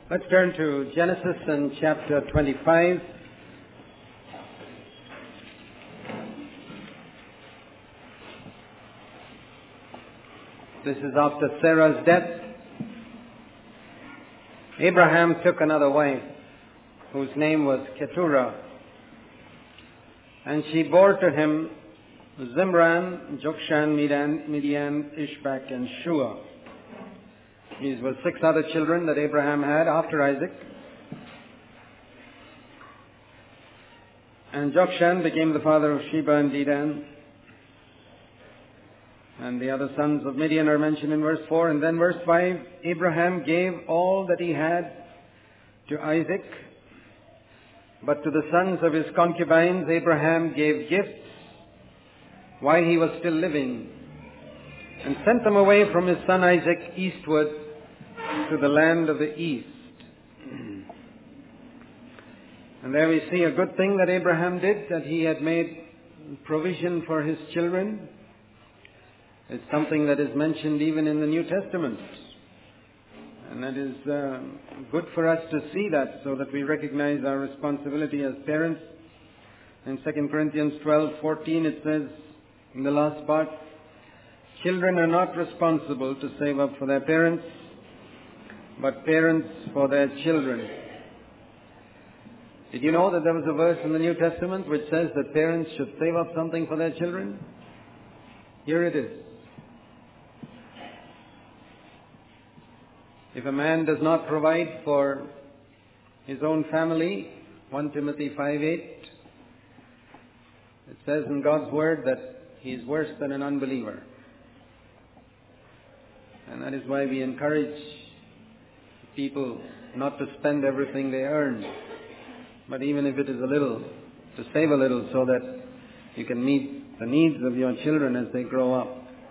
Let's turn to Genesis and chapter 25. This is after Sarah's death. Abraham took another wife, whose name was Keturah, and she bore to him Zimran, Jokshan, Midian, Ishbak, and Shua. These were 6 other children that Abraham had after Isaac. And Jokshan became the father of Sheba and Dedan. And the other sons of Midian are mentioned in verse 4. And then verse 5, Abraham gave all that he had to Isaac. But to the sons of his concubines, Abraham gave gifts while he was still living, and sent them away from his son Isaac eastward to the land of the east. And there we see a good thing that Abraham did, that he had made provision for his children. It's something that is mentioned even in the New Testament. And that is good for us to see that, so that we recognize our responsibility as parents. In 2 Corinthians 12:14 it says, in the last part, children are not responsible to save up for their parents, but parents for their children. Did you know that there was a verse in the New Testament which says that parents should save up something for their children? Here it is. If a man does not provide for his own family, 1 Timothy 5:8, it says in God's Word that he is worse than an unbeliever. And that is why we encourage people not to spend everything they earn, but even if it is a little, to save a little so that you can meet the needs of your children as they grow up.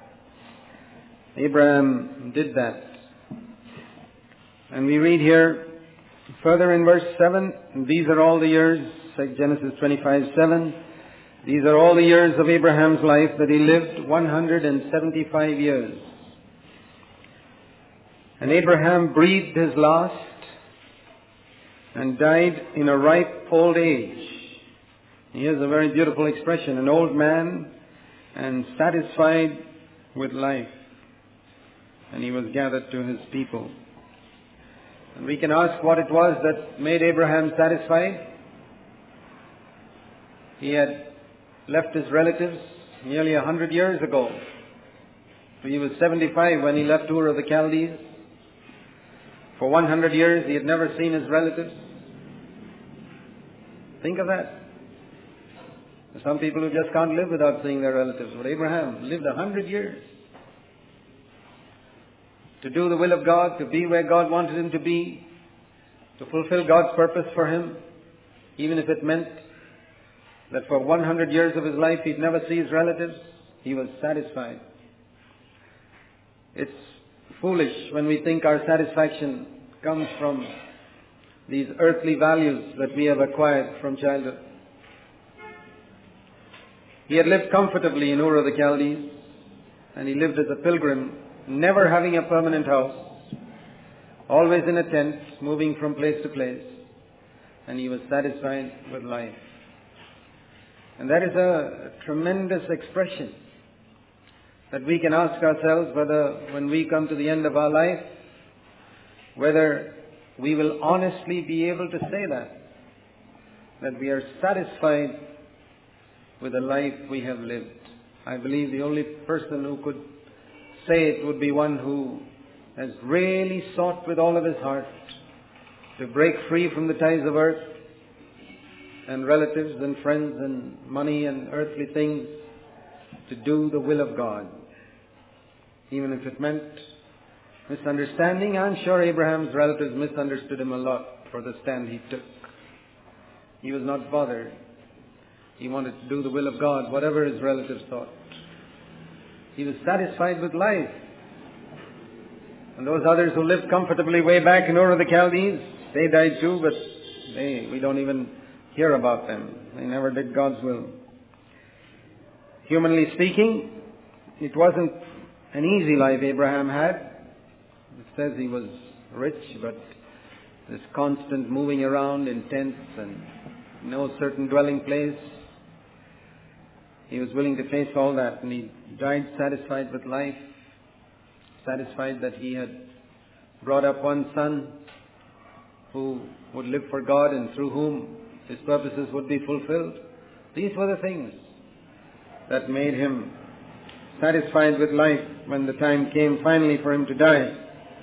Abraham did that. And we read here further in verse 7, these are all the years, like Genesis 25:7, these are all the years of Abraham's life, that he lived 175 years. And Abraham breathed his last and died in a ripe old age. Here's a very beautiful expression, an old man and satisfied with life. And he was gathered to his people. And we can ask what it was that made Abraham satisfied. He had left his relatives nearly 100 years ago. So he was 75 when he left Ur of the Chaldees. For 100 years he had never seen his relatives. Think of that. There are some people who just can't live without seeing their relatives. But Abraham lived 100 years to do the will of God, to be where God wanted him to be, to fulfill God's purpose for him, even if it meant that for 100 years of his life he'd never see his relatives. He was satisfied. It's foolish when we think our satisfaction comes from these earthly values that we have acquired from childhood. He had lived comfortably in Ur of the Chaldees, and he lived as a pilgrim, never having a permanent house, always in a tent, moving from place to place, and he was satisfied with life. And that is a tremendous expression that we can ask ourselves whether, when we come to the end of our life, whether we will honestly be able to say that we are satisfied with the life we have lived. I believe the only person who could say it would be one who has really sought with all of his heart to break free from the ties of earth and relatives and friends and money and earthly things, to do the will of God. Even if it meant misunderstanding. I'm sure Abraham's relatives misunderstood him a lot for the stand he took. He was not bothered. He wanted to do the will of God, whatever his relatives thought. He was satisfied with life. And those others who lived comfortably way back in Ur of the Chaldees, they died too, but we don't even hear about them. They never did God's will. Humanly speaking, it wasn't an easy life Abraham had. It says he was rich, but this constant moving around in tents and no certain dwelling place. He was willing to face all that, and he died satisfied with life, satisfied that he had brought up one son who would live for God and through whom his purposes would be fulfilled. These were the things that made him satisfied with life when the time came finally for him to die.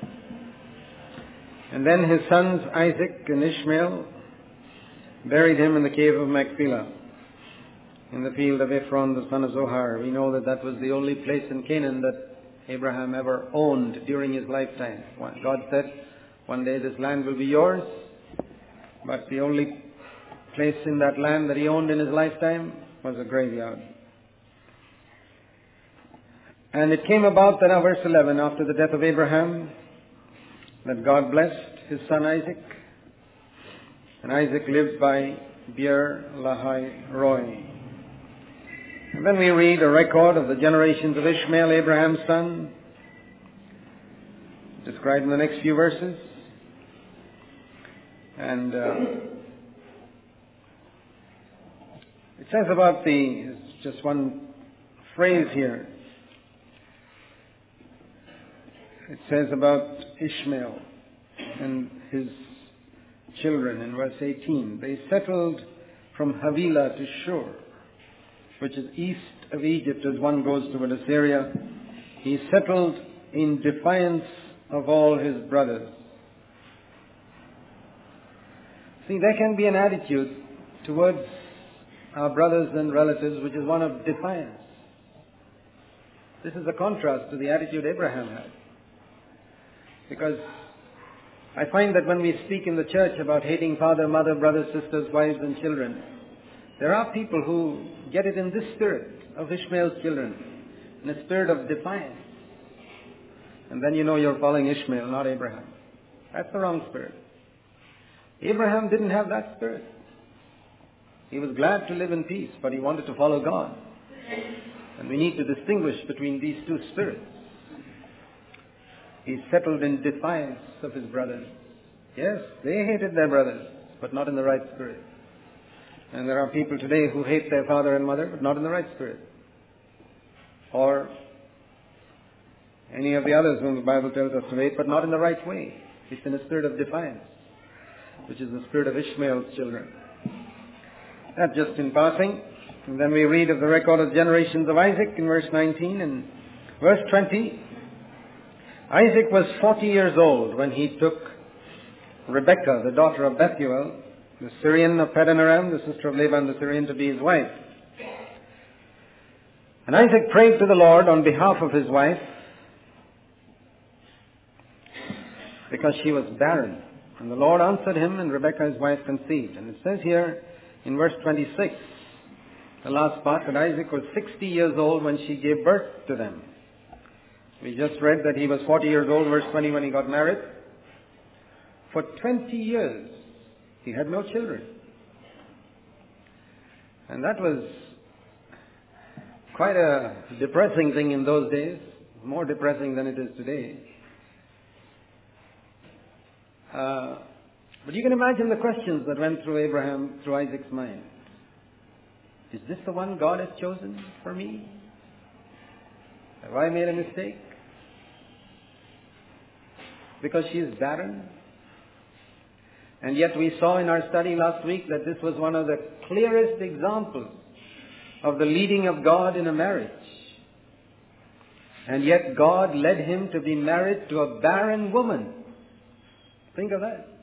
And then his sons Isaac and Ishmael buried him in the cave of Machpelah, in the field of Ephron the son of Zohar. We know that that was the only place in Canaan that Abraham ever owned during his lifetime. God said, one day this land will be yours, but the only place in that land that he owned in his lifetime was a graveyard. And it came about that, verse 11, after the death of Abraham, that God blessed his son Isaac. And Isaac lived by Beer Lahai Roi. And then we read a record of the generations of Ishmael, Abraham's son, described in the next few verses. And it says about it's just one phrase here. It says about Ishmael and his children in verse 18. They settled from Havilah to Shur, which is east of Egypt as one goes toward Assyria. He settled in defiance of all his brothers. See, there can be an attitude towards our brothers and relatives which is one of defiance. This is a contrast to the attitude Abraham had. Because I find that when we speak in the church about hating father, mother, brothers, sisters, wives and children, there are people who get it in this spirit of Ishmael's children, in a spirit of defiance. And then you know you're following Ishmael, not Abraham. That's the wrong spirit. Abraham didn't have that spirit. He was glad to live in peace, but he wanted to follow God. And we need to distinguish between these two spirits. He settled in defiance of his brothers. Yes, they hated their brothers, but not in the right spirit. And there are people today who hate their father and mother, but not in the right spirit. Or any of the others whom the Bible tells us to hate, but not in the right way. It's in a spirit of defiance, which is the spirit of Ishmael's children. That just in passing. And then we read of the record of the generations of Isaac in verse 19 and verse 20. Isaac was 40 years old when he took Rebekah, the daughter of Bethuel, the Syrian of Padanaram, the sister of Laban the Syrian, to be his wife. And Isaac prayed to the Lord on behalf of his wife because she was barren. And the Lord answered him, and Rebekah his wife conceived. And it says here in verse 26, the last part, that Isaac was 60 years old when she gave birth to them. We just read that he was 40 years old, verse 20, when he got married. For 20 years, he had no children. And that was quite a depressing thing in those days, more depressing than it is today. But you can imagine the questions that went through Isaac's mind. Is this the one God has chosen for me? Have I made a mistake? Because she is barren. And yet we saw in our study last week that this was one of the clearest examples of the leading of God in a marriage. And yet God led him to be married to a barren woman. Think of that.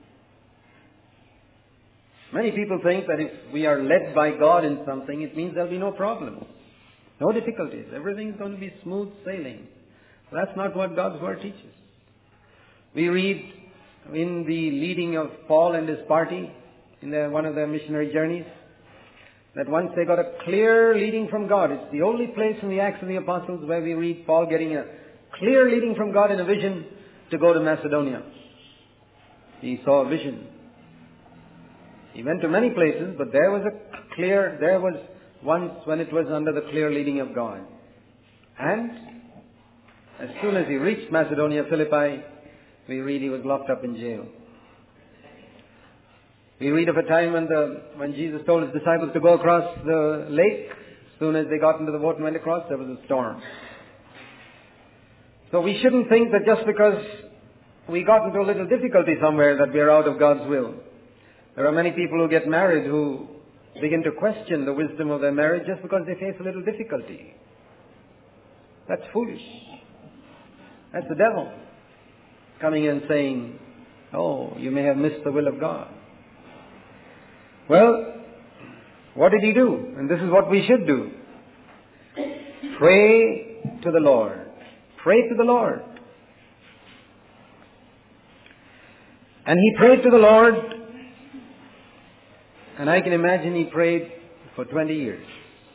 Many people think that if we are led by God in something, it means there'll be no problems, no difficulties. Everything's going to be smooth sailing. That's not what God's Word teaches. We read in the leading of Paul and his party in one of their missionary journeys that once they got a clear leading from God. It's the only place in the Acts of the Apostles where we read Paul getting a clear leading from God in a vision to go to Macedonia. He saw a vision. He went to many places, but there was once when it was under the clear leading of God. And as soon as he reached Macedonia, Philippi, we read he was locked up in jail. We read of a time when Jesus told his disciples to go across the lake. As soon as they got into the boat and went across, there was a storm. So we shouldn't think that just because we got into a little difficulty somewhere that we are out of God's will. There are many people who get married who begin to question the wisdom of their marriage just because they face a little difficulty. That's foolish. That's the devil coming in saying, oh, you may have missed the will of God. Well, what did he do? And this is what we should do. Pray to the Lord. Pray to the Lord. And he prayed to the Lord, and I can imagine he prayed for 20 years.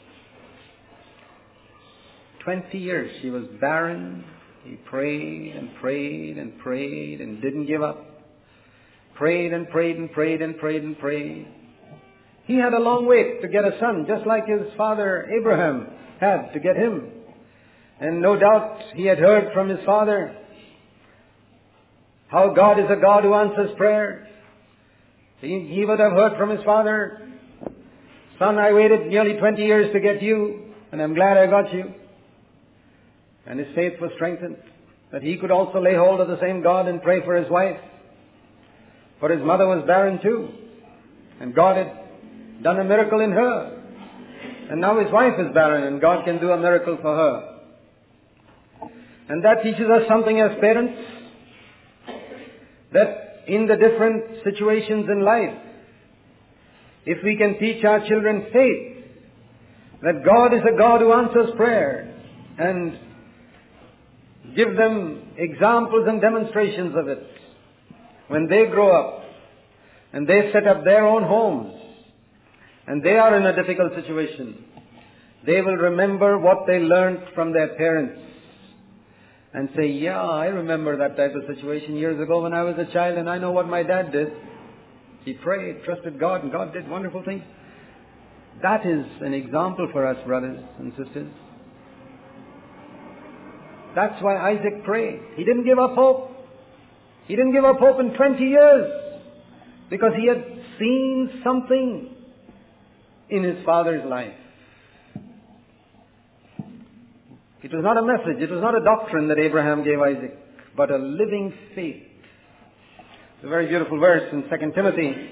20 years. She was barren. He prayed and prayed and prayed and didn't give up. Prayed and prayed and prayed and prayed and prayed. He had a long wait to get a son, just like his father Abraham had to get him. And no doubt he had heard from his father how God is a God who answers prayers. He would have heard from his father, son, I waited nearly 20 years to get you, and I'm glad I got you. And his faith was strengthened, that he could also lay hold of the same God and pray for his wife. For his mother was barren too, and God had done a miracle in her. And now his wife is barren, and God can do a miracle for her. And that teaches us something as parents, that in the different situations in life, if we can teach our children faith, that God is a God who answers prayer, and give them examples and demonstrations of it, when they grow up and they set up their own homes and they are in a difficult situation, they will remember what they learned from their parents and say, yeah, I remember that type of situation years ago when I was a child, and I know what my dad did. He prayed, trusted God, and God did wonderful things. That is an example for us, brothers and sisters. That's why Isaac prayed. He didn't give up hope. He didn't give up hope in 20 years because he had seen something in his father's life. It was not a message, it was not a doctrine that Abraham gave Isaac, but a living faith. It's a very beautiful verse in 2 Timothy.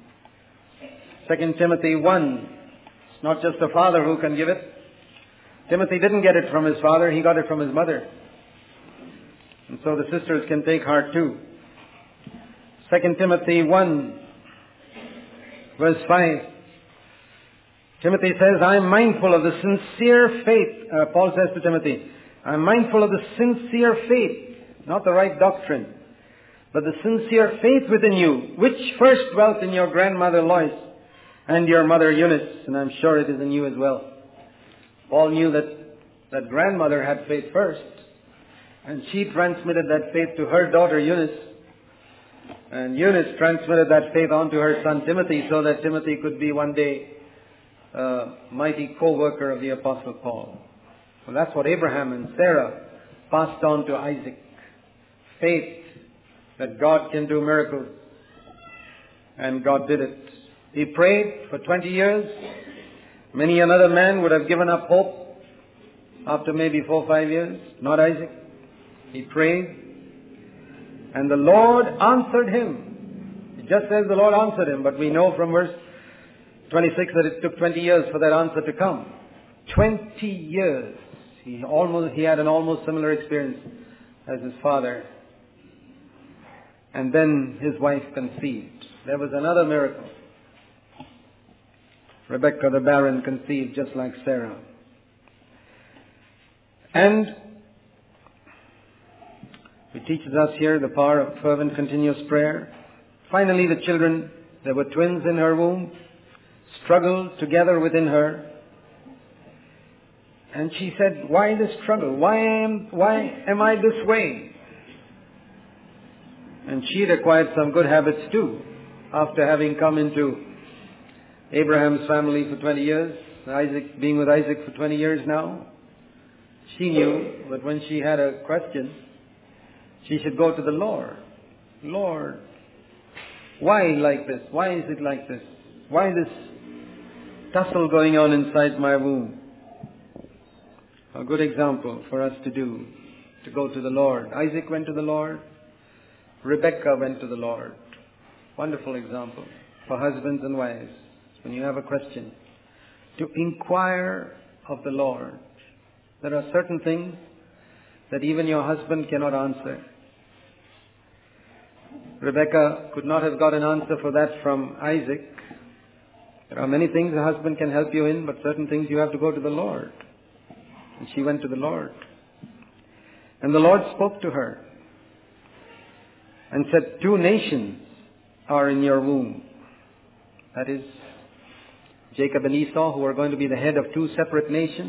2 Timothy 1. It's not just the father who can give it. Timothy didn't get it from his father, he got it from his mother. And so the sisters can take heart too. 2 Timothy 1, verse 5. Timothy says, I am mindful of the sincere faith. Paul says to Timothy, I am mindful of the sincere faith, not the right doctrine, but the sincere faith within you, which first dwelt in your grandmother Lois and your mother Eunice, and I'm sure it is in you as well. Paul knew that grandmother had faith first, and she transmitted that faith to her daughter Eunice, and Eunice transmitted that faith on to her son Timothy, so that Timothy could be one day a mighty co-worker of the Apostle Paul. Well, that's what Abraham and Sarah passed on to Isaac. Faith that God can do miracles. And God did it. He prayed for 20 years. Many another man would have given up hope after maybe 4 or 5 years. Not Isaac. He prayed. And the Lord answered him. It just says the Lord answered him, but we know from verse 26 that it took 20 years for that answer to come. 20 years. He had an almost similar experience as his father. And then his wife conceived. There was another miracle. Rebekah the barren conceived just like Sarah. And it teaches us here the power of fervent, continuous prayer. Finally, the children, there were twins in her womb, struggled together within her. And she said, why this struggle? Why am I this way? And she had acquired some good habits too, after having come into Abraham's family for 20 years, being with Isaac for 20 years now. She knew that when she had a question, she should go to the Lord. Lord, Why like this? Why is it like this? Why this tussle going on inside my womb? A good example for us to do, to go to the Lord. Isaac went to the Lord. Rebekah went to the Lord. Wonderful example for husbands and wives. When you have a question, to inquire of the Lord. There are certain things that even your husband cannot answer. Rebekah could not have got an answer for that from Isaac. There are many things a husband can help you in, but certain things you have to go to the Lord. And she went to the Lord. And the Lord spoke to her and said, 2 nations are in your womb. That is, Jacob and Esau, who are going to be the head of 2 separate nations.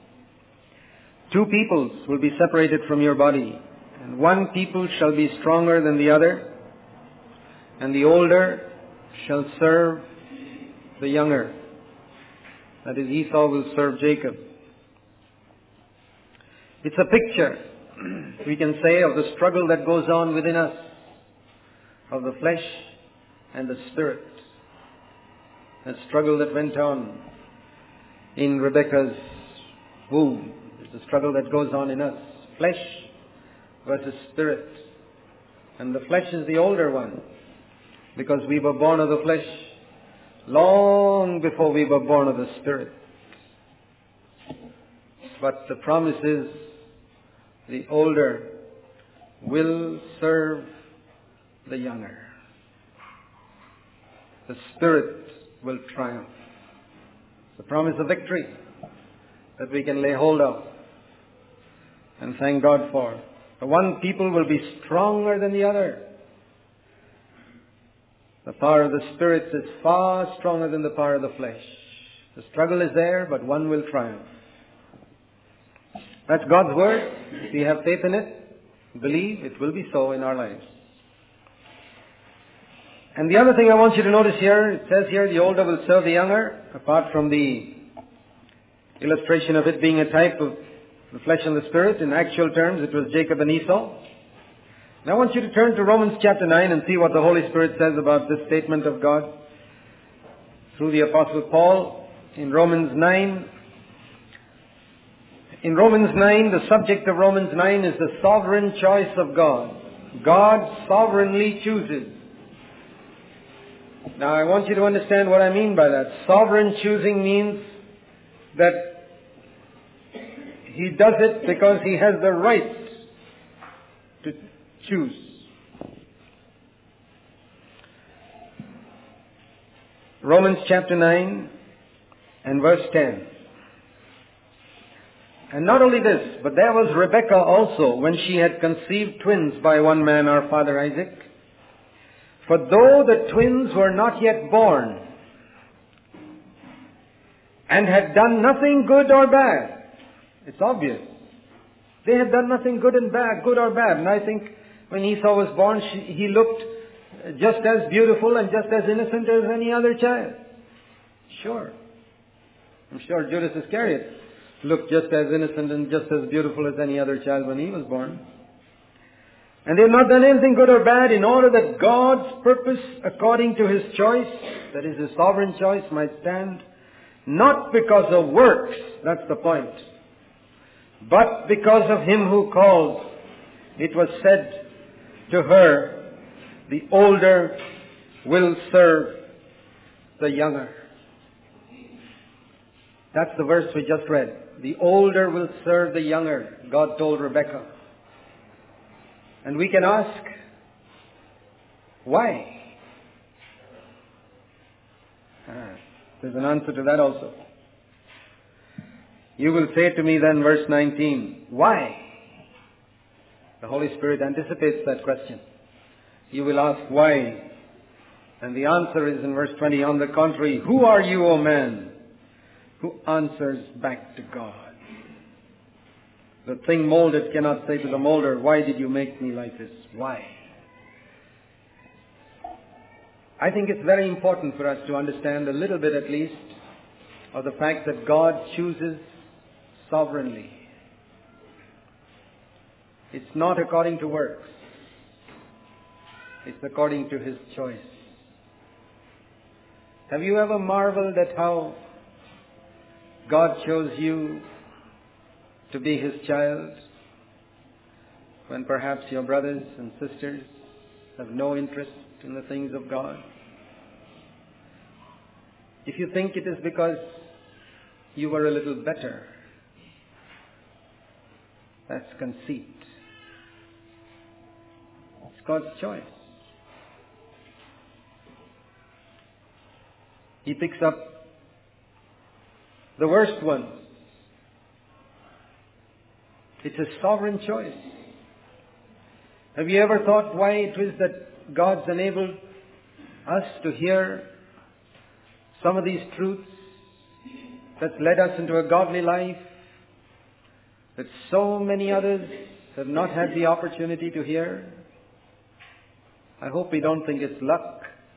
2 peoples will be separated from your body. And one people shall be stronger than the other. And the older shall serve the younger. That is, Esau will serve Jacob. It's a picture, we can say, of the struggle that goes on within us, of the flesh and the spirit. That struggle that went on in Rebekah's womb. It's a struggle that goes on in us. Flesh versus spirit. And the flesh is the older one, because we were born of the flesh long before we were born of the spirit. But the promise is, the older will serve the younger. The Spirit will triumph. It's a promise of victory that we can lay hold of and thank God for. The one people will be stronger than the other. The power of the Spirit is far stronger than the power of the flesh. The struggle is there, but one will triumph. That's God's word. If we have faith in it, believe, it will be so in our lives. And the other thing I want you to notice here, it says here, the older will serve the younger, apart from the illustration of it being a type of the flesh and the spirit. In actual terms, it was Jacob and Esau. Now I want you to turn to Romans chapter 9 and see what the Holy Spirit says about this statement of God through the Apostle Paul in Romans 9. In Romans 9, the subject of Romans 9 is the sovereign choice of God. God sovereignly chooses. Now I want you to understand what I mean by that. Sovereign choosing means that He does it because He has the right to choose. Romans chapter 9 and verse 10. And not only this, but there was Rebekah also, when she had conceived twins by one man, our father Isaac. For though the twins were not yet born, and had done nothing good or bad, it's obvious. They had done nothing good or bad. And I think when Esau was born, he looked just as beautiful and just as innocent as any other child. Sure. I'm sure Judas Iscariot looked just as innocent and just as beautiful as any other child when he was born. And they have not done anything good or bad, in order that God's purpose, according to His choice, that is His sovereign choice, might stand, not because of works, that's the point, but because of Him who called. It was said to her, the older will serve the younger. That's the verse we just read. The older will serve the younger, God told Rebekah. And we can ask, why? There's an answer to that also. You will say to me then, verse 19, why? The Holy Spirit anticipates that question. You will ask, why? And the answer is in verse 20, on the contrary, who are you, O man, who answers back to God? The thing molded cannot say to the molder, why did you make me like this? Why? I think it's very important for us to understand a little bit at least of the fact that God chooses sovereignly. It's not according to works. It's according to His choice. Have you ever marveled at how God chose you to be His child when perhaps your brothers and sisters have no interest in the things of God? If you think it is because you were a little better, that's conceit. It's God's choice. He picks up the worst ones. It's a sovereign choice. Have you ever thought why it is that God's enabled us to hear some of these truths that's led us into a godly life that so many others have not had the opportunity to hear? I hope we don't think it's luck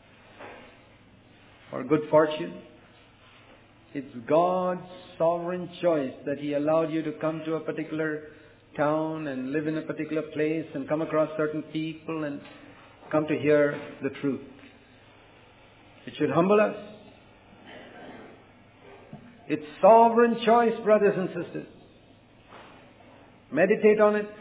or good fortune. It's God's sovereign choice that He allowed you to come to a particular town and live in a particular place and come across certain people and come to hear the truth. It should humble us. It's sovereign choice, brothers and sisters. Meditate on it.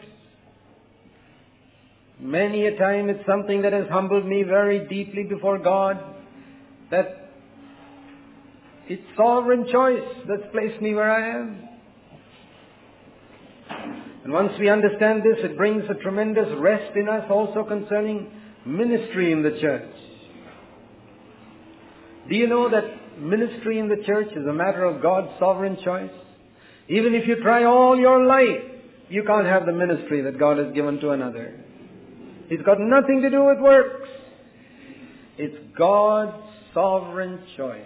Many a time it's something that has humbled me very deeply before God, that it's sovereign choice that's placed me where I am. And once we understand this, it brings a tremendous rest in us also concerning ministry in the church. Do you know that ministry in the church is a matter of God's sovereign choice? Even if you try all your life, you can't have the ministry that God has given to another. It's got nothing to do with works. It's God's sovereign choice.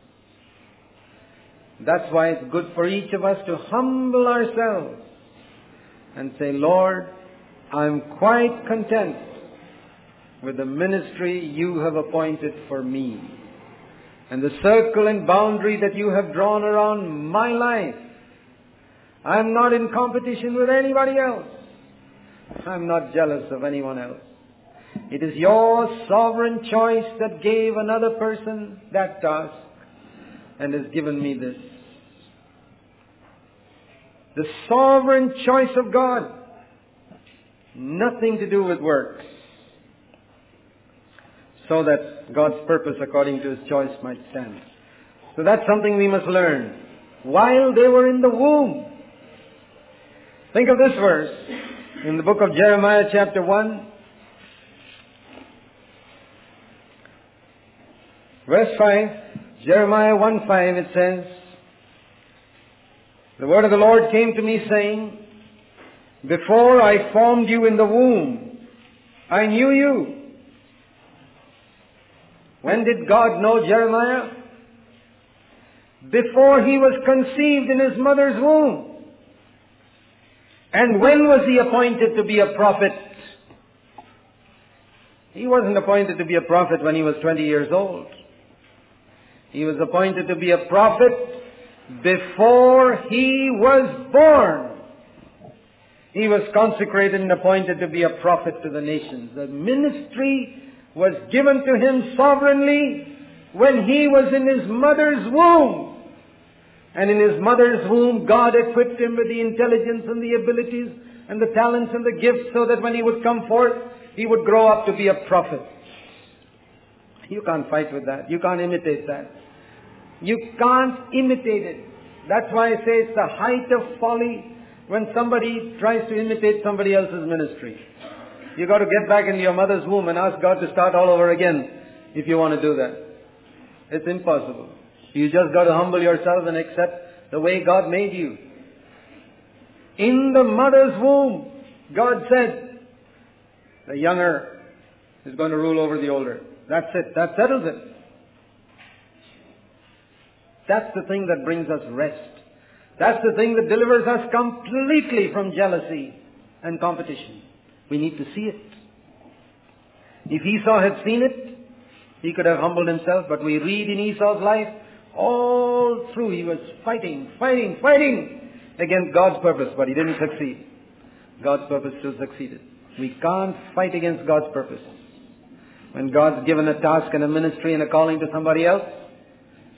That's why it's good for each of us to humble ourselves and say, Lord, I'm quite content with the ministry you have appointed for me and the circle and boundary that you have drawn around my life. I'm not in competition with anybody else. I'm not jealous of anyone else. It is your sovereign choice that gave another person that task and has given me this. The sovereign choice of God. Nothing to do with works. So that God's purpose according to His choice might stand. So that's something we must learn. While they were in the womb. Think of this verse in the book of Jeremiah chapter 1. Verse 5. Jeremiah 1:5 it says, the word of the Lord came to me saying, before I formed you in the womb, I knew you. When did God know Jeremiah? Before he was conceived in his mother's womb. And when was he appointed to be a prophet? He wasn't appointed to be a prophet when he was 20 years old. He was appointed to be a prophet before he was born. He was consecrated and appointed to be a prophet to the nations. The ministry was given to him sovereignly when he was in his mother's womb. And in his mother's womb, God equipped him with the intelligence and the abilities and the talents and the gifts so that when he would come forth, he would grow up to be a prophet. You can't fight with that. You can't imitate that. You can't imitate it. That's why I say it's the height of folly when somebody tries to imitate somebody else's ministry. You got to get back into your mother's womb and ask God to start all over again if you want to do that. It's impossible. You just got to humble yourself and accept the way God made you. In the mother's womb, God said, the younger is going to rule over the older. That's it. That settles it. That's the thing that brings us rest. That's the thing that delivers us completely from jealousy and competition. We need to see it. If Esau had seen it, he could have humbled himself, but we read in Esau's life, all through he was fighting against God's purpose, but he didn't succeed. God's purpose still succeeded. We can't fight against God's purpose. When God's given a task and a ministry and a calling to somebody else,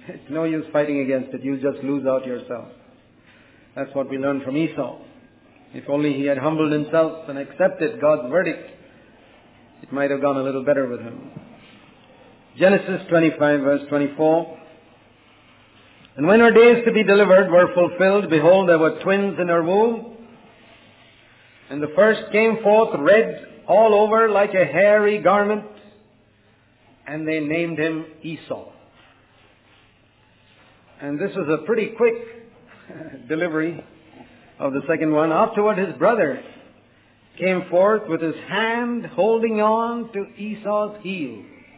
It's no use fighting against it. You'll just lose out yourself. That's what we learned from Esau. If only he had humbled himself and accepted God's verdict, it might have gone a little better with him. Genesis 25 verse 24. And when her days to be delivered were fulfilled, behold, there were twins in her womb. And the first came forth red all over like a hairy garment, and they named him Esau. And this was a pretty quick delivery of the second one. Afterward his brother came forth with his hand holding on to Esau's heel.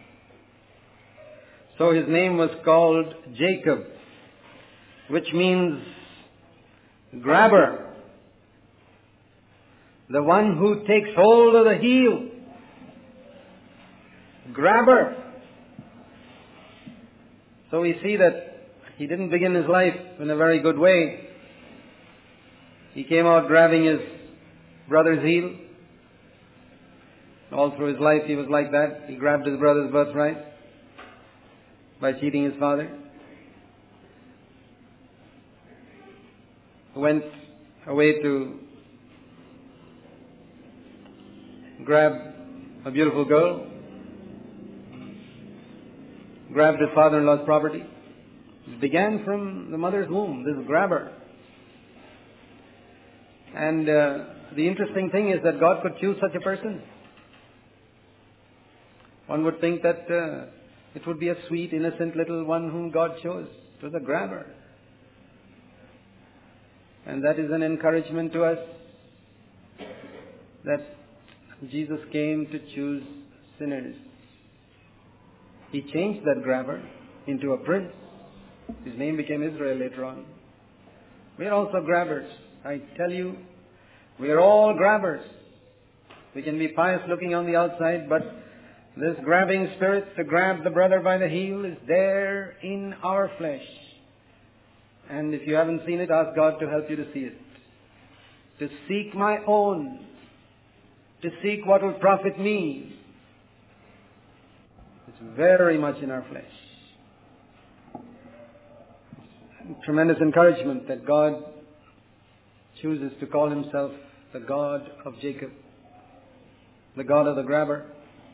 So his name was called Jacob, which means grabber. The one who takes hold of the heel. Grabber. So we see that he didn't begin his life in a very good way. He came out grabbing his brother's heel. All through his life he was like that. He grabbed his brother's birthright by cheating his father. Went away to grab a beautiful girl. Grabbed his father-in-law's property. It began from the mother's womb, this grabber. And the interesting thing is that God could choose such a person. One would think that it would be a sweet, innocent little one whom God chose. It was a grabber. And that is an encouragement to us that Jesus came to choose sinners. He changed that grabber into a prince. His name became Israel later on. We are also grabbers. I tell you, we are all grabbers. We can be pious looking on the outside, but this grabbing spirit to grab the brother by the heel is there in our flesh. And if you haven't seen it, ask God to help you to see it. To seek my own. To seek what will profit me. It's very much in our flesh. Tremendous encouragement that God chooses to call himself the God of Jacob. The God of the grabber.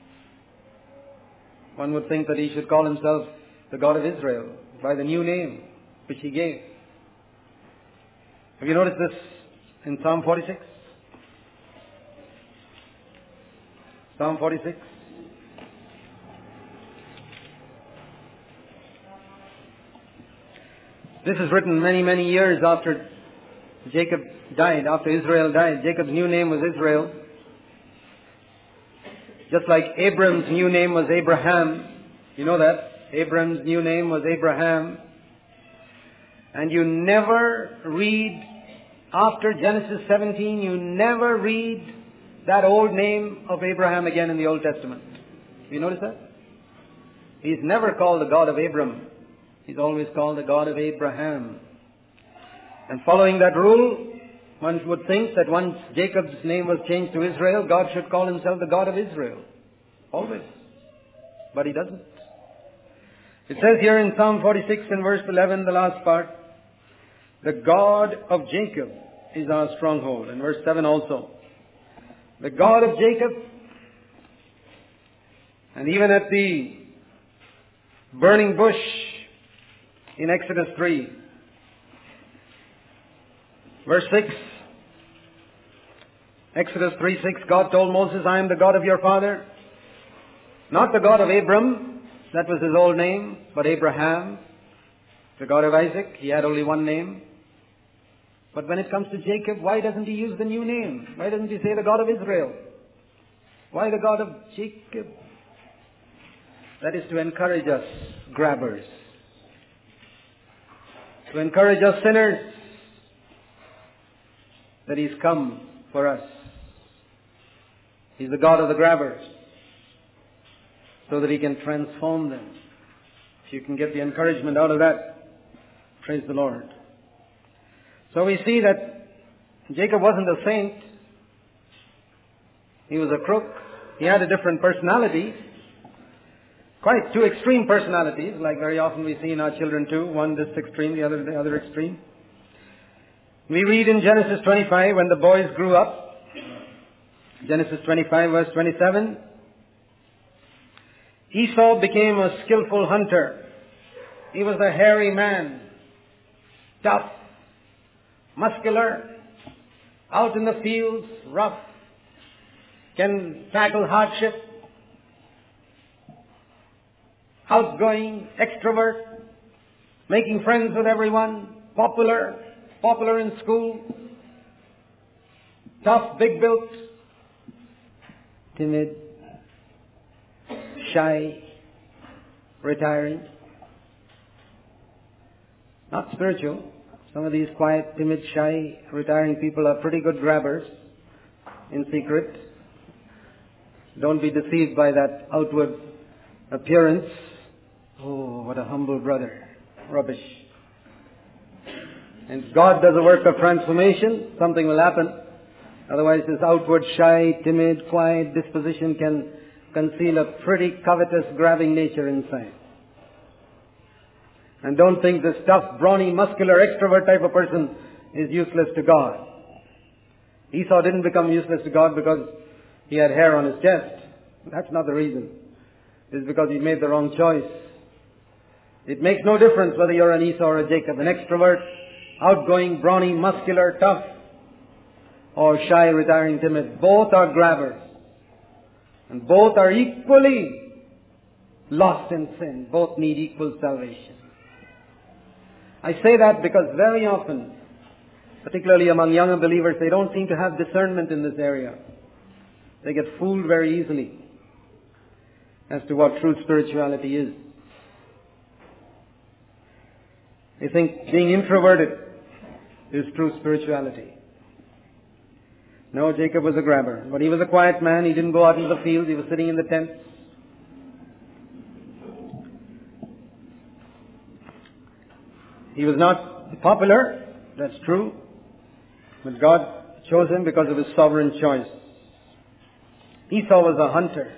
One would think that he should call himself the God of Israel by the new name which he gave. Have you noticed this in Psalm 46? Psalm 46. This is written many, many years after Jacob died, after Israel died. Jacob's new name was Israel. Just like Abram's new name was Abraham. You know that? Abram's new name was Abraham. And you never read, after Genesis 17, you never read that old name of Abraham again in the Old Testament. You notice that? He's never called the God of Abram. He's always called the God of Abraham. And following that rule, one would think that once Jacob's name was changed to Israel, God should call himself the God of Israel. Always. But he doesn't. It says here in Psalm 46 and verse 11, the last part, the God of Jacob is our stronghold. And verse 7 also. The God of Jacob. And even at the burning bush in Exodus 3, verse 6, Exodus 3:6, God told Moses, I am the God of your father. Not the God of Abram, that was his old name, but Abraham, the God of Isaac. He had only one name. But when it comes to Jacob, why doesn't he use the new name? Why doesn't he say the God of Israel? Why the God of Jacob? That is to encourage us grabbers. To encourage us sinners that he's come for us. He's the God of the grabbers, so that he can transform them. If you can get the encouragement out of that, praise the Lord. So we see that Jacob wasn't a saint. He was a crook. He had a different personality. Quite two extreme personalities, like very often we see in our children too. One this extreme, the other extreme. We read in Genesis 25 when the boys grew up. Genesis 25 verse 27. Esau became a skillful hunter. He was a hairy man, tough, muscular, out in the fields, rough, can tackle hardship, outgoing, extrovert, making friends with everyone, popular in school, tough, big built, timid, shy, retiring, not spiritual. Some of these quiet, timid, shy, retiring people are pretty good grabbers in secret. Don't be deceived by that outward appearance. Oh, what a humble brother. Rubbish. And God does a work of transformation, something will happen. Otherwise this outward, shy, timid, quiet disposition can conceal a pretty covetous, grabbing nature inside. And don't think this tough, brawny, muscular, extrovert type of person is useless to God. Esau didn't become useless to God because he had hair on his chest. That's not the reason. It's because he made the wrong choice. It makes no difference whether you're an Esau or a Jacob, an extrovert, outgoing, brawny, muscular, tough, or shy, retiring, timid. Both are grabbers. And both are equally lost in sin. Both need equal salvation. I say that because very often, particularly among younger believers, they don't seem to have discernment in this area. They get fooled very easily as to what true spirituality is. They think being introverted is true spirituality. No, Jacob was a grabber. But he was a quiet man. He didn't go out into the fields. He was sitting in the tent. He was not popular. That's true. But God chose him because of his sovereign choice. Esau was a hunter.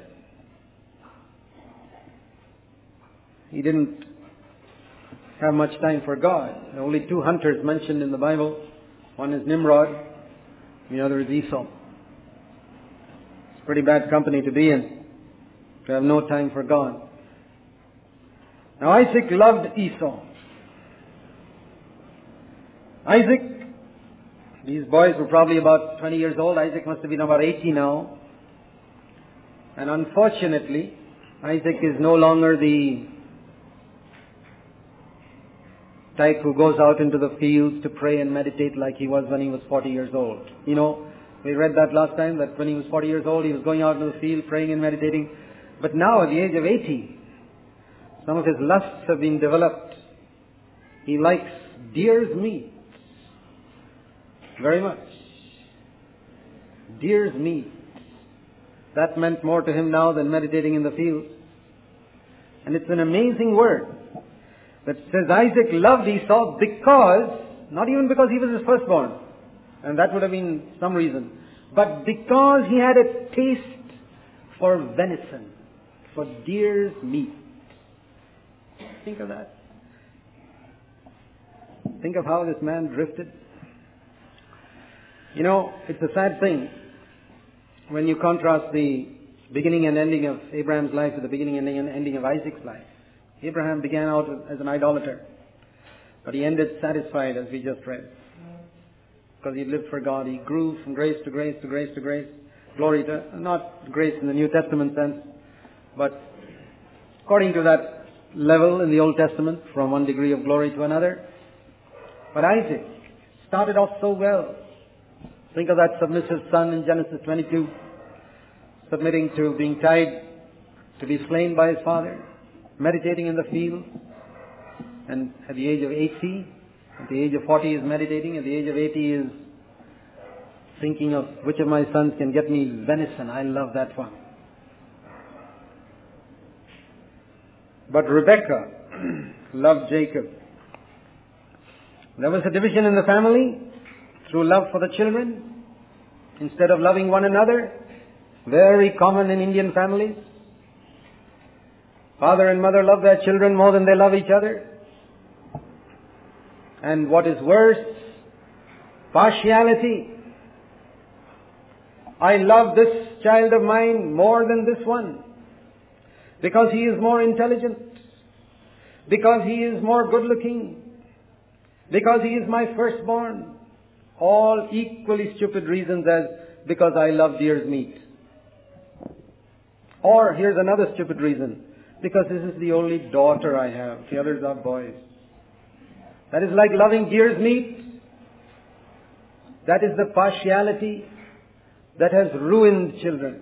He didn't have much time for God. There are only two hunters mentioned in the Bible. One is Nimrod, the other is Esau. It's pretty bad company to be in, to have no time for God. Now Isaac loved Esau. Isaac, these boys were probably about 20 years old. Isaac must have been about 80 now. And unfortunately, Isaac is no longer the type who goes out into the fields to pray and meditate like he was when he was 40 years old. You know, we read that last time, that when he was 40 years old, he was going out into the field praying and meditating. But now, at the age of 80, some of his lusts have been developed. He likes deer's meat very much. Deer's meat. That meant more to him now than meditating in the field. And it's an amazing word that says Isaac loved Esau because, not even because he was his firstborn, and that would have been some reason, but because he had a taste for venison, for deer's meat. Think of that. Think of how this man drifted. You know, it's a sad thing when you contrast the beginning and ending of Abraham's life with the beginning and ending of Isaac's life. Abraham began out as an idolater, but he ended satisfied, as we just read. Because he lived for God. He grew from grace to grace to grace to grace. Glory to, not grace in the New Testament sense, but according to that level in the Old Testament, from one degree of glory to another. But Isaac started off so well. Think of that submissive son in Genesis 22, submitting to being tied to be slain by his father, meditating in the field, and at the age of 80, at the age of 40 is meditating, at the age of 80 is thinking of which of my sons can get me venison. I love that one. But Rebekah loved Jacob. There was a division in the family through love for the children, instead of loving one another, very common in Indian families. Father and mother love their children more than they love each other. And what is worse, partiality. I love this child of mine more than this one because he is more intelligent, because he is more good looking, because he is my firstborn. All equally stupid reasons as because I love deer's meat. Or here's another stupid reason. Because this is the only daughter I have. The others are boys. That is like loving deer's meat. That is the partiality that has ruined children.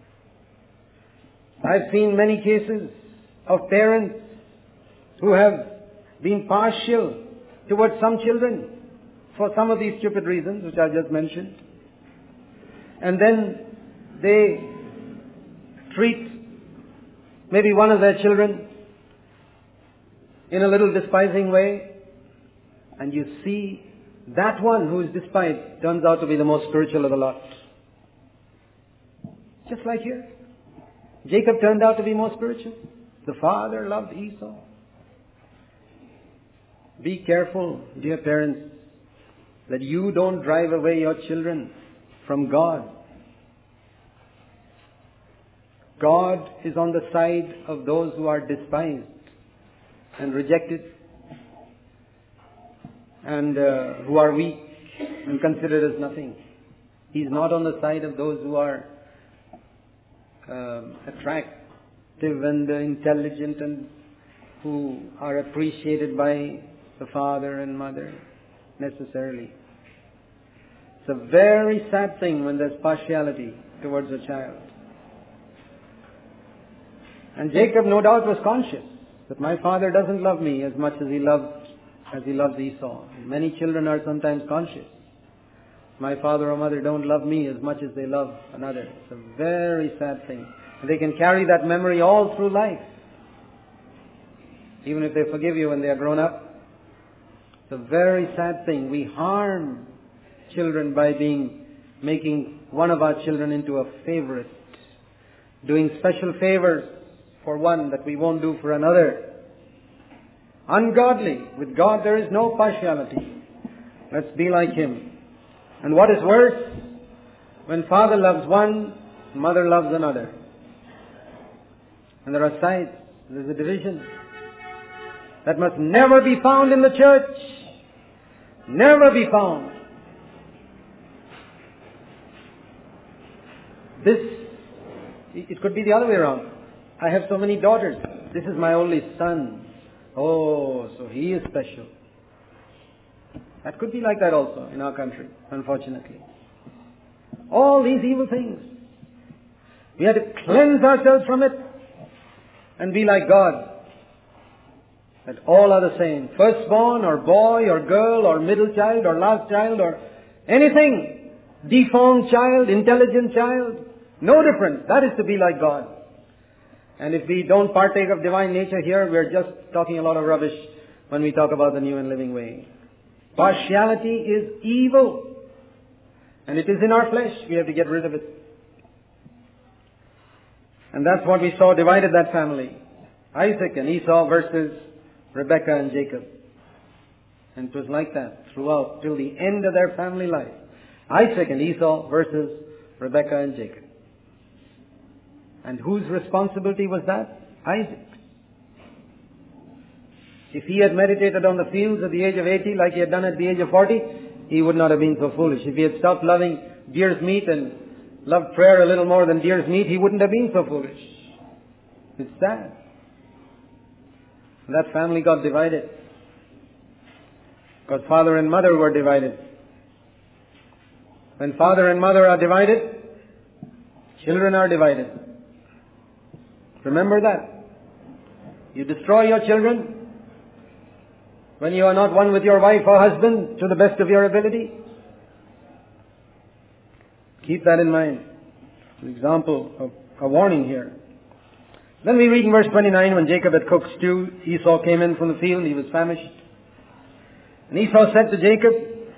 I've seen many cases of parents who have been partial towards some children for some of these stupid reasons which I just mentioned. And then they treat maybe one of their children in a little despising way, and you see that one who is despised turns out to be the most spiritual of the lot. Just like here. Jacob turned out to be more spiritual. The father loved Esau. Be careful, dear parents, that you don't drive away your children from God. God is on the side of those who are despised and rejected and who are weak and considered as nothing. He's not on the side of those who are attractive and intelligent and who are appreciated by the father and mother necessarily. It's a very sad thing when there's partiality towards a child. And Jacob no doubt was conscious that my father doesn't love me as much as he loves Esau. Many children are sometimes conscious. My father or mother don't love me as much as they love another. It's a very sad thing. And they can carry that memory all through life. Even if they forgive you when they are grown up. It's a very sad thing. We harm children by making one of our children into a favorite. Doing special favors for one that we won't do for another. Ungodly. With God there is no partiality. Let's be like Him. And what is worse, when father loves one, mother loves another. And there are sides. There's a division. That must never be found in the church. Never be found. It could be the other way around. I have so many daughters. This is my only son. Oh, so he is special. That could be like that also in our country, unfortunately. All these evil things. We have to cleanse ourselves from it and be like God. That all are the same. Firstborn or boy or girl or middle child or last child or anything. Deformed child, intelligent child. No difference. That is to be like God. And if we don't partake of divine nature here, we're just talking a lot of rubbish when we talk about the new and living way. Partiality is evil. And it is in our flesh. We have to get rid of it. And that's what we saw divided that family. Isaac and Esau versus Rebekah and Jacob. And it was like that throughout till the end of their family life. Isaac and Esau versus Rebekah and Jacob. And whose responsibility was that? Isaac's. If he had meditated on the fields at the age of 80 like he had done at the age of 40, he would not have been so foolish. If he had stopped loving deer's meat and loved prayer a little more than deer's meat, he wouldn't have been so foolish. It's sad. That family got divided. Because father and mother were divided. When father and mother are divided, children are divided. Remember that. You destroy your children when you are not one with your wife or husband to the best of your ability. Keep that in mind. An example of a warning here. Then we read in verse 29, when Jacob had cooked stew, Esau came in from the field. He was famished. And Esau said to Jacob,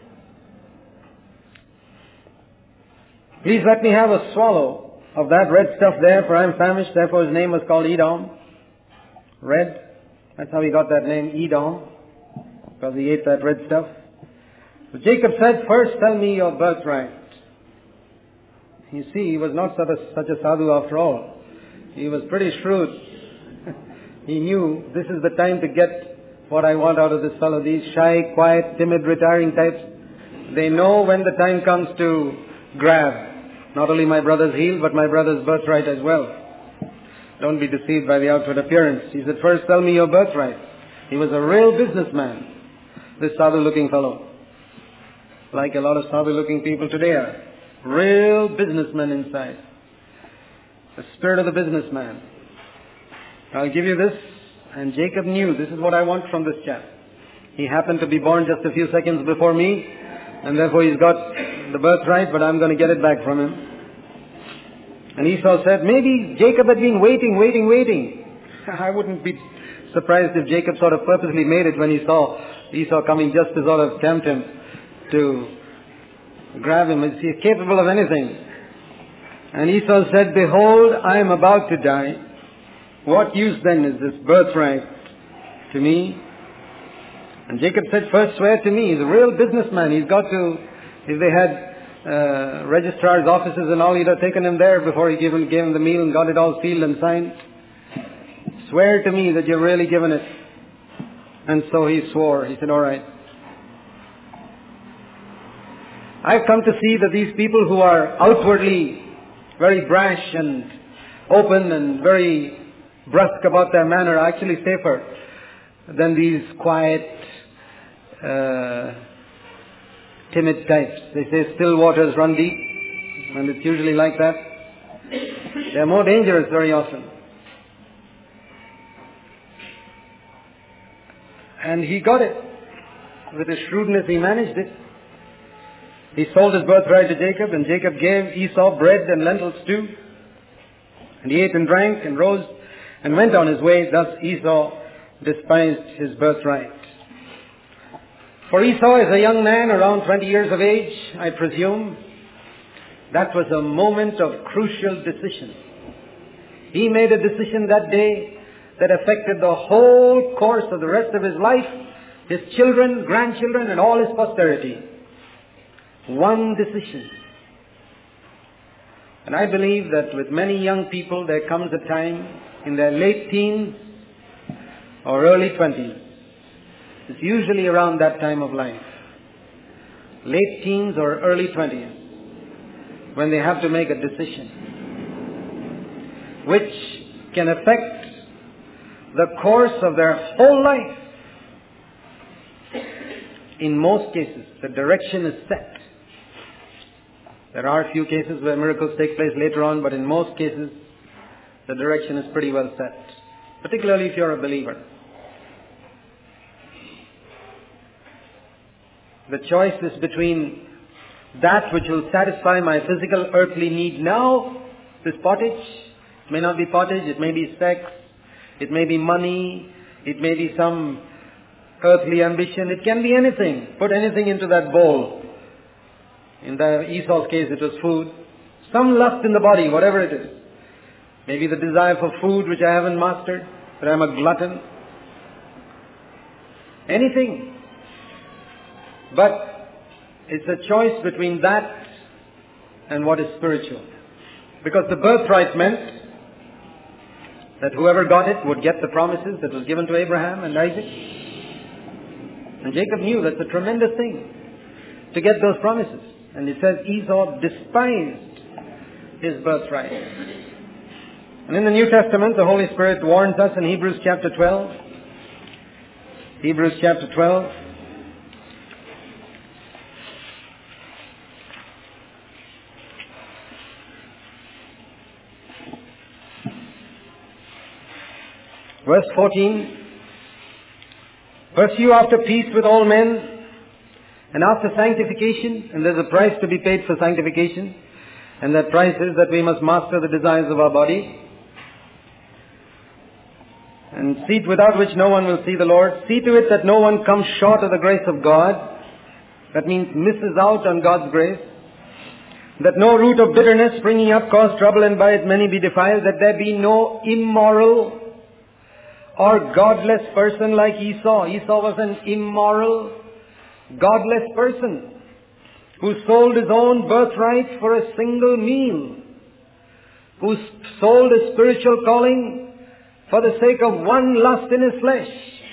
"Please let me have a swallow of that red stuff there, for I am famished." Therefore his name was called Edom. red. That's how he got that name, Edom, because he ate that red stuff. So Jacob said, first tell me your birthright. You see, he was not such a sadhu after all. He was pretty shrewd. He knew this is the time to get what I want out of this fellow. These shy, quiet, timid, retiring types, they know when the time comes to grab not only my brother's heel, but my brother's birthright as well. Don't be deceived by the outward appearance. He said, first tell me your birthright. He was a real businessman, this sadhu-looking fellow. Like a lot of sadhu-looking people today are. Real businessmen inside. The spirit of the businessman. I'll give you this. And Jacob knew, this is what I want from this chap. He happened to be born just a few seconds before me, and therefore he's got the birthright, but I'm going to get it back from him. And Esau said, maybe Jacob had been waiting. I wouldn't be surprised if Jacob sort of purposely made it when he saw Esau coming just to sort of tempt him to grab him. Is he capable of anything? And Esau said, behold, I am about to die. What use then is this birthright to me? And Jacob said, first swear to me. He's a real businessman. He's got to, if they had registrar's offices and all, he'd have taken him there before he gave him the meal and got it all sealed and signed. Swear to me that you're really given it. And so he swore. He said, all right. I've come to see that these people who are outwardly very brash and open and very brusque about their manner are actually safer than these quiet, timid types. They say still waters run deep, and it's usually like that. They're more dangerous very often. And he got it. With his shrewdness he managed it. He sold his birthright to Jacob, and Jacob gave Esau bread and lentil stew. And he ate and drank and rose and went on his way. Thus Esau despised his birthright. For Esau, as a young man around 20 years of age, I presume, that was a moment of crucial decision. He made a decision that day that affected the whole course of the rest of his life, his children, grandchildren, and all his posterity. One decision. And I believe that with many young people there comes a time in their late teens or early 20s. It's usually around that time of life. Late teens or early 20s. When they have to make a decision. Which can affect the course of their whole life. In most cases, the direction is set. There are a few cases where miracles take place later on, but in most cases, the direction is pretty well set. Particularly if you're a believer. The choice is between that which will satisfy my physical earthly need now, this pottage. It may not be pottage, it may be sex, it may be money, it may be some earthly ambition, it can be anything. Put anything into that bowl. In the Esau's case it was food. Some lust in the body, whatever it is. Maybe the desire for food which I haven't mastered, that I'm a glutton. Anything. But it's a choice between that and what is spiritual. Because the birthright meant that whoever got it would get the promises that was given to Abraham and Isaac. And Jacob knew that's a tremendous thing to get those promises. And it says Esau despised his birthright. And in the New Testament, the Holy Spirit warns us in Hebrews chapter 12. Hebrews chapter 12. Verse 14. Pursue after peace with all men, and after sanctification, and there's a price to be paid for sanctification, and that price is that we must master the desires of our body. And seat without which no one will see the Lord. See to it that no one comes short of the grace of God. That means misses out on God's grace. That no root of bitterness springing up cause trouble, and by it many be defiled. That there be no immoral or godless person like Esau. Esau was an immoral, godless person who sold his own birthright for a single meal, who sold his spiritual calling for the sake of one lust in his flesh.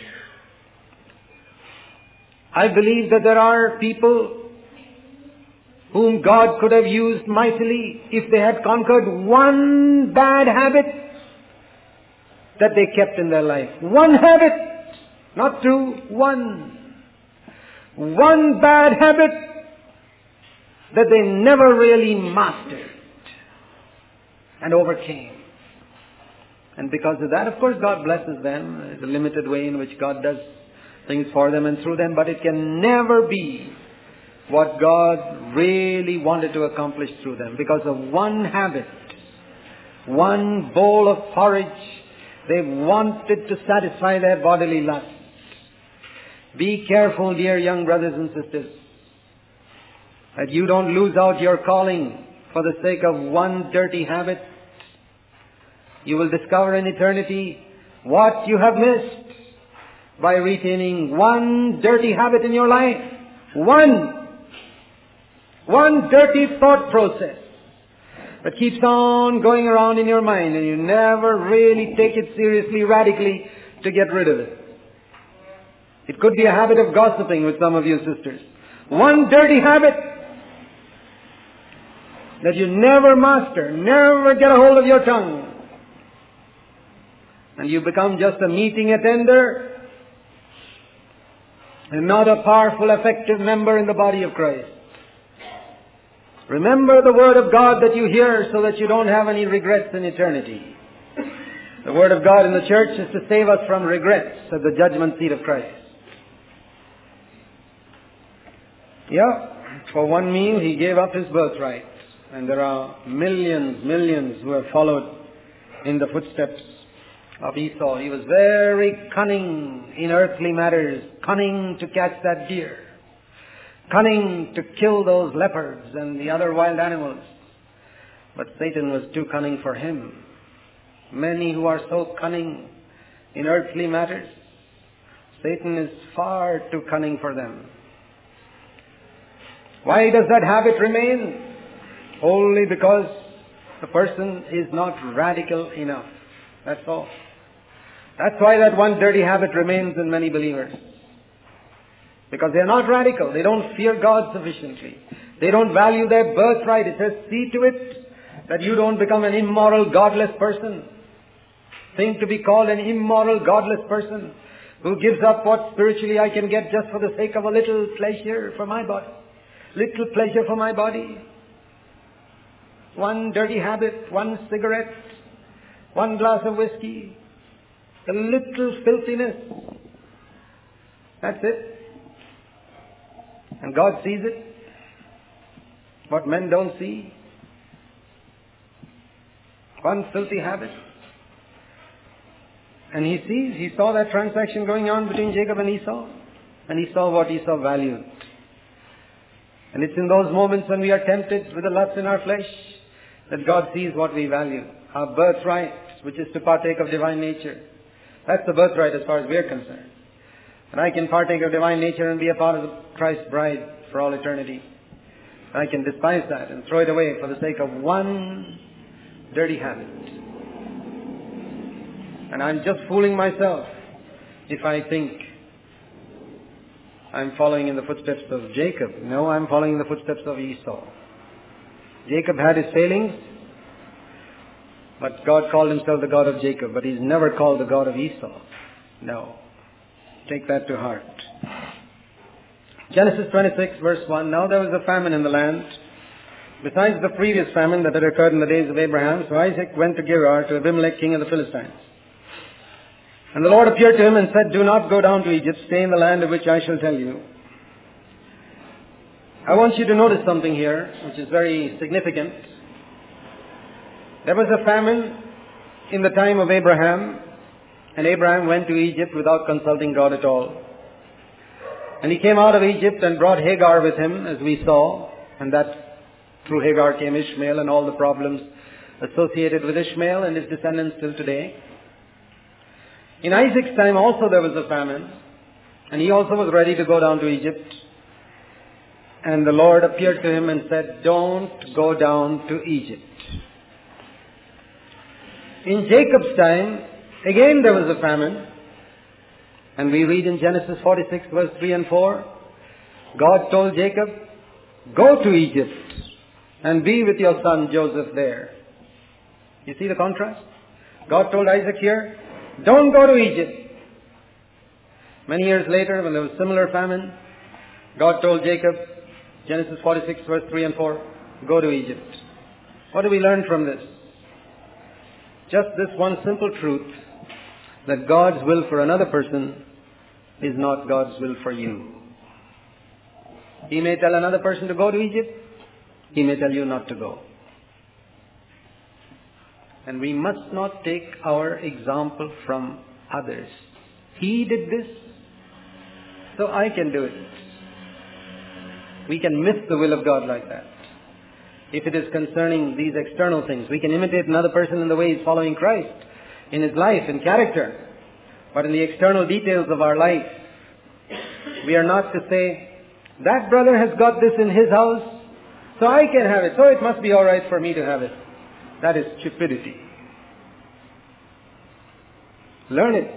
I believe that there are people whom God could have used mightily if they had conquered one bad habit that they kept in their life. One habit, not two, one. One bad habit that they never really mastered and overcame. And because of that, of course, God blesses them. There's a limited way in which God does things for them and through them, but it can never be what God really wanted to accomplish through them. Because of one habit, one bowl of porridge, they wanted to satisfy their bodily lust. Be careful, dear young brothers and sisters, that you don't lose out your calling for the sake of one dirty habit. You will discover in eternity what you have missed by retaining one dirty habit in your life. One dirty thought process that keeps on going around in your mind, and you never really take it seriously, radically, to get rid of it. It could be a habit of gossiping with some of you sisters. One dirty habit that you never master, never get a hold of your tongue. And you become just a meeting attender and not a powerful, effective member in the body of Christ. Remember the Word of God that you hear so that you don't have any regrets in eternity. The Word of God in the church is to save us from regrets at the judgment seat of Christ. Yeah, for one meal he gave up his birthright. And there are millions who have followed in the footsteps of Esau. He was very cunning in earthly matters, cunning to catch that deer, cunning to kill those leopards and the other wild animals. But Satan was too cunning for him. Many who are so cunning in earthly matters, Satan is far too cunning for them. Why does that habit remain? Only because the person is not radical enough. That's all. That's why that one dirty habit remains in many believers. Because they are not radical. They don't fear God sufficiently. They don't value their birthright. It says, see to it that you don't become an immoral, godless person. Think to be called an immoral, godless person who gives up what spiritually I can get just for the sake of a little pleasure for my body. Little pleasure for my body. One dirty habit, one cigarette, one glass of whiskey, a little filthiness. That's it. And God sees it. What men don't see. One filthy habit. And he saw that transaction going on between Jacob and Esau. And he saw what Esau valued. And it's in those moments when we are tempted with the lust in our flesh that God sees what we value. Our birthright, which is to partake of divine nature. That's the birthright as far as we are concerned. And I can partake of divine nature and be a part of Christ's bride for all eternity. And I can despise that and throw it away for the sake of one dirty habit. And I'm just fooling myself if I think I'm following in the footsteps of Jacob. No, I'm following in the footsteps of Esau. Jacob had his failings, but God called himself the God of Jacob, but he's never called the God of Esau. No. Take that to heart. Genesis 26 verse 1. Now there was a famine in the land, besides the previous famine that had occurred in the days of Abraham. So Isaac went to Gerar to Abimelech, king of the Philistines. And the Lord appeared to him and said, do not go down to Egypt, stay in the land of which I shall tell you. I want you to notice something here, which is very significant. There was a famine in the time of Abraham, and Abraham went to Egypt without consulting God at all. And he came out of Egypt and brought Hagar with him, as we saw, and that through Hagar came Ishmael and all the problems associated with Ishmael and his descendants till today. In Isaac's time also there was a famine, and he also was ready to go down to Egypt. And the Lord appeared to him and said, don't go down to Egypt. In Jacob's time, again there was a famine. And we read in Genesis 46 verse 3 and 4, God told Jacob, go to Egypt and be with your son Joseph there. You see the contrast? God told Isaac here, don't go to Egypt. Many years later, when there was similar famine, God told Jacob, Genesis 46 verse 3 and 4, go to Egypt. What do we learn from this? Just this one simple truth, that God's will for another person is not God's will for you. He may tell another person to go to Egypt. He may tell you not to go. And we must not take our example from others. He did this, so I can do it. We can miss the will of God like that. If it is concerning these external things, we can imitate another person in the way he's following Christ, in his life, in character. But in the external details of our life, we are not to say, that brother has got this in his house, so I can have it, so it must be all right for me to have it. That is stupidity. Learn it.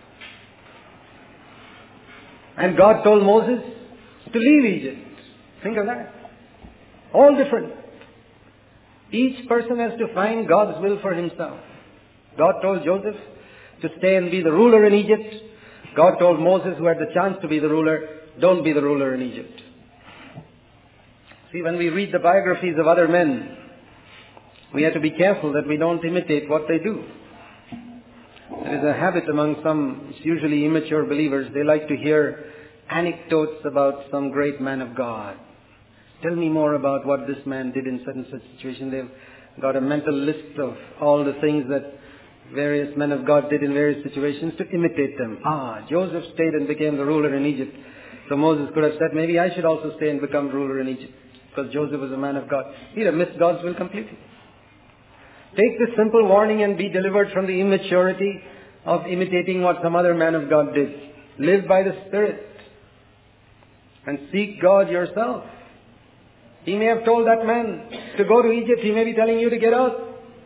And God told Moses to leave Egypt. Think of that. All different. Each person has to find God's will for himself. God told Joseph to stay and be the ruler in Egypt. God told Moses, who had the chance to be the ruler, don't be the ruler in Egypt. See, when we read the biographies of other men, we have to be careful that we don't imitate what they do. There is a habit among some, it's usually immature believers, they like to hear anecdotes about some great man of God. Tell me more about what this man did in such and such situation. They've got a mental list of all the things that various men of God did in various situations to imitate them. Joseph stayed and became the ruler in Egypt. So Moses could have said, maybe I should also stay and become ruler in Egypt, because Joseph was a man of God. He'd have missed God's will completely. Take this simple warning and be delivered from the immaturity of imitating what some other man of God did. Live by the Spirit and seek God yourself. He may have told that man to go to Egypt. He may be telling you to get out.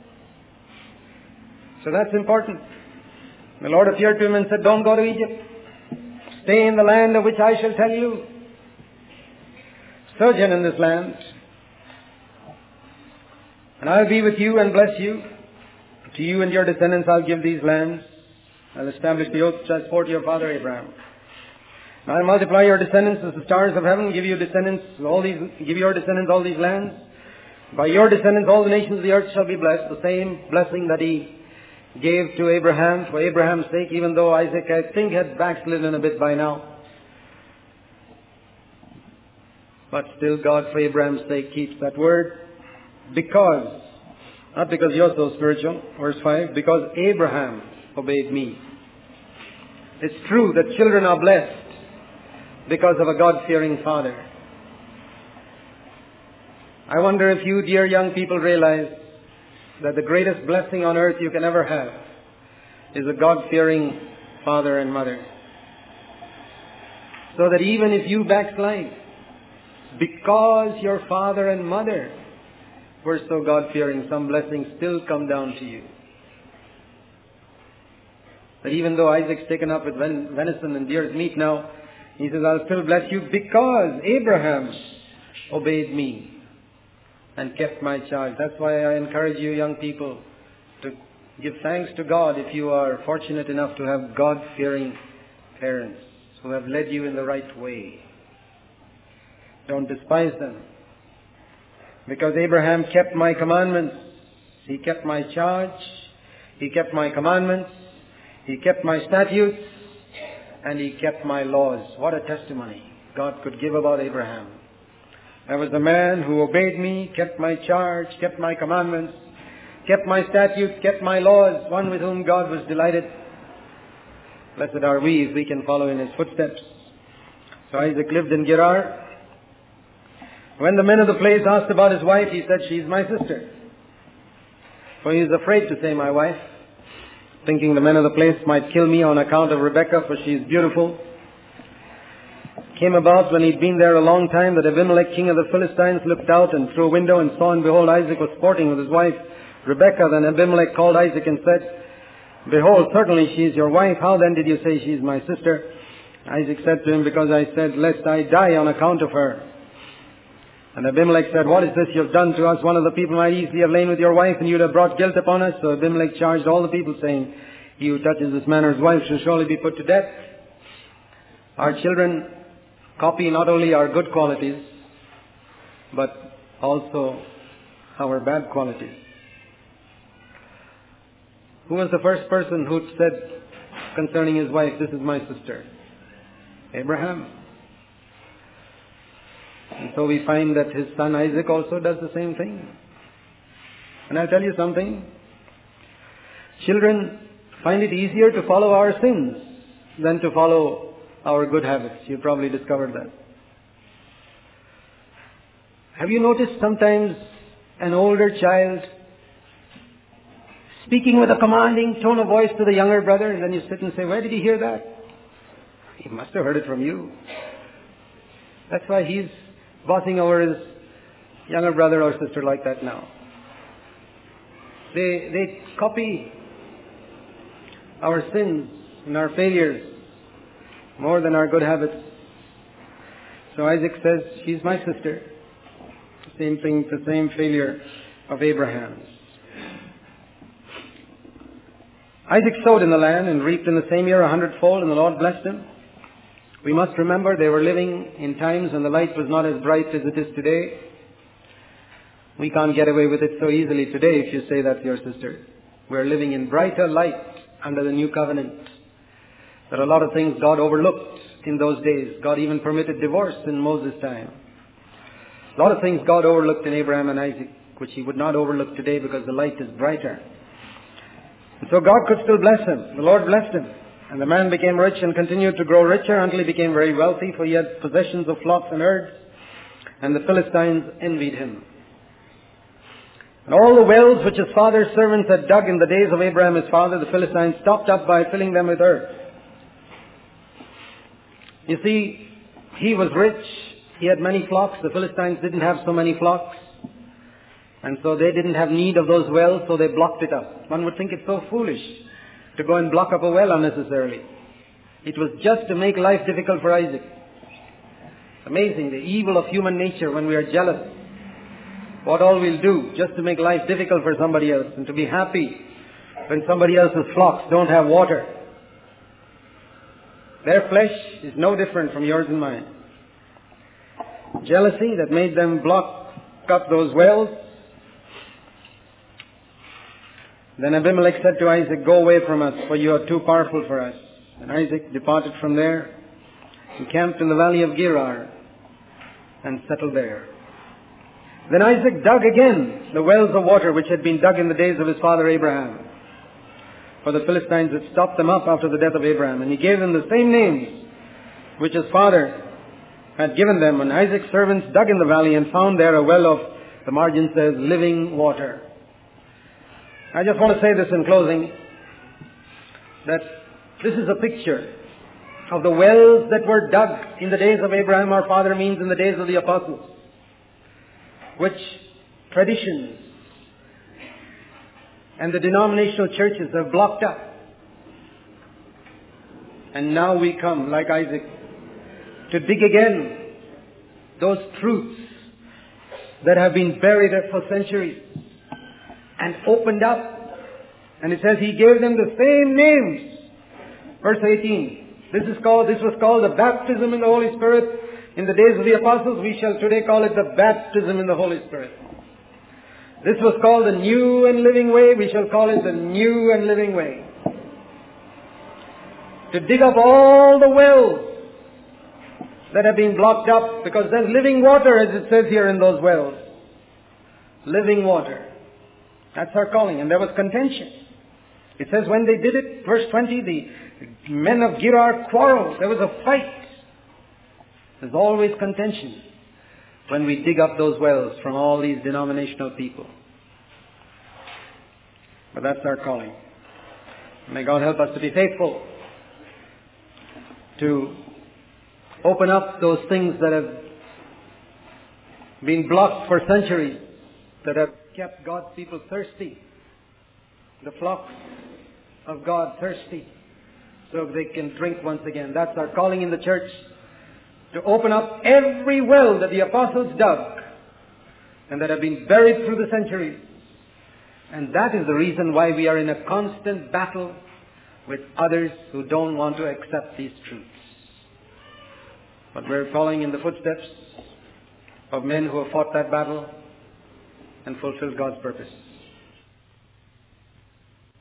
So that's important. The Lord appeared to him and said, don't go to Egypt. Stay in the land of which I shall tell you. Sojourn in this land. And I'll be with you and bless you. To you and your descendants I'll give these lands. I'll establish the oath which I swore to your father Abraham. And I'll multiply your descendants as the stars of heaven, give your descendants all these lands. By your descendants all the nations of the earth shall be blessed. The same blessing that he gave to Abraham for Abraham's sake, even though Isaac, I think, had backslidden a bit by now. But still God, for Abraham's sake, keeps that word. Because, not because you're so spiritual, verse 5, because Abraham obeyed me. It's true that children are blessed because of a God-fearing father. I wonder if you, dear young people, realize that the greatest blessing on earth you can ever have is a God-fearing father and mother. So that even if you backslide, because your father and mother were so God-fearing, some blessings still come down to you. But even though Isaac's taken up with venison and deer's meat now, he says, I'll still bless you because Abraham obeyed me and kept my charge. That's why I encourage you young people to give thanks to God if you are fortunate enough to have God-fearing parents who have led you in the right way. Don't despise them. Because Abraham kept my commandments. He kept my charge. He kept my commandments. He kept my statutes. And he kept my laws. What a testimony God could give about Abraham. There was a man who obeyed me, kept my charge, kept my commandments, kept my statutes, kept my laws, one with whom God was delighted. Blessed are we if we can follow in his footsteps. So Isaac lived in Gerar. When the men of the place asked about his wife, he said, she's my sister. For he is afraid to say my wife. thinking the men of the place might kill me on account of Rebekah, for she is beautiful. Came about when he'd been there a long time that Abimelech, king of the Philistines, looked out and through a window and saw, and behold, Isaac was sporting with his wife Rebekah. Then Abimelech called Isaac and said, behold, certainly she is your wife. How then did you say she is my sister? Isaac said to him, because I said, lest I die on account of her. And Abimelech said, what is this you have done to us? One of the people might easily have lain with your wife, and you would have brought guilt upon us. So Abimelech charged all the people, saying, he who touches this man's wife shall surely be put to death. Our children copy not only our good qualities, but also our bad qualities. Who was the first person who said concerning his wife, this is my sister? Abraham. And so we find that his son Isaac also does the same thing. And I'll tell you something. Children find it easier to follow our sins than to follow our good habits. You probably discovered that. Have you noticed sometimes an older child speaking with a commanding tone of voice to the younger brother, and then you sit and say, where did he hear that? He must have heard it from you. That's why he's bossing over his younger brother or sister like that now. They copy our sins and our failures more than our good habits. So Isaac says, she's my sister. Same thing, the same failure of Abraham's. Isaac sowed in the land and reaped in the same year 100-fold, and the Lord blessed him. We must remember they were living in times when the light was not as bright as it is today. We can't get away with it so easily today if you say that's your sister. We're living in brighter light under the new covenant. There are a lot of things God overlooked in those days. God even permitted divorce in Moses' time. A lot of things God overlooked in Abraham and Isaac, which he would not overlook today because the light is brighter. And so God could still bless him. The Lord blessed him. And the man became rich and continued to grow richer until he became very wealthy, for he had possessions of flocks and herds, and the Philistines envied him. And all the wells which his father's servants had dug in the days of Abraham his father, the Philistines stopped up by filling them with earth. You see, he was rich. He had many flocks. The Philistines didn't have so many flocks. And so they didn't have need of those wells, so they blocked it up. One would think it's so foolish to go and block up a well unnecessarily. It was just to make life difficult for Isaac. Amazing, the evil of human nature when we are jealous. What all we'll do just to make life difficult for somebody else, and to be happy when somebody else's flocks don't have water. Their flesh is no different from yours and mine. Jealousy that made them block up those wells. Then Abimelech said to Isaac, go away from us, for you are too powerful for us. And Isaac departed from there, encamped in the valley of Gerar, and settled there. Then Isaac dug again the wells of water which had been dug in the days of his father Abraham. For the Philistines had stopped them up after the death of Abraham. And he gave them the same names which his father had given them. And Isaac's servants dug in the valley and found there a well of, the margin says, living water. I just want to say this in closing, that this is a picture of the wells that were dug in the days of Abraham our father, means in the days of the apostles, which traditions and the denominational churches have blocked up. And now we come, like Isaac, to dig again those truths that have been buried for centuries and opened up. And it says he gave them the same names. Verse 18. This was called the baptism in the Holy Spirit. In the days of the apostles, we shall today call it the baptism in the Holy Spirit. This was called the new and living way. We shall call it the new and living way. To dig up all the wells that have been blocked up, because there's living water, as it says here in those wells. Living water. That's our calling. And there was contention. It says when they did it, verse 20, the men of Gerar quarreled. There was a fight. There's always contention when we dig up those wells from all these denominational people. But that's our calling. May God help us to be faithful, to open up those things that have been blocked for centuries, that have kept God's people thirsty, the flocks of God thirsty, so they can drink once again. That's our calling in the church, to open up every well that the apostles dug and that have been buried through the centuries. And that is the reason why we are in a constant battle with others who don't want to accept these truths. But we're following in the footsteps of men who have fought that battle and fulfilled God's purpose.